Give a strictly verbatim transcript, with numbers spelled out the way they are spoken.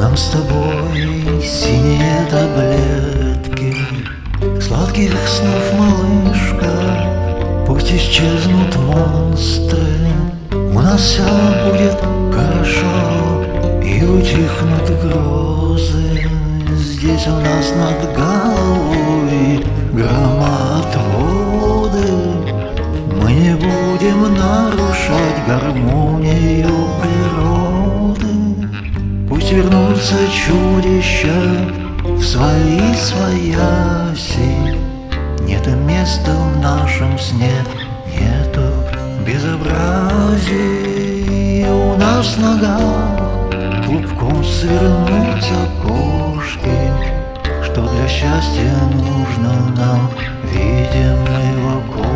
Нам с тобой синие таблетки сладких снов, малышка. Пусть исчезнут монстры, у нас все будет хорошо, и утихнут грозы. Здесь у нас над головой громоотводы. Мы не будем нарушать гармонию природы. Пусть вернутся чудища в свои свояси. Нет места в нашем сне, нету безобразий. У нас в ногах клубком свернутся кошки. Что для счастья нужно нам, видим мы в окошке.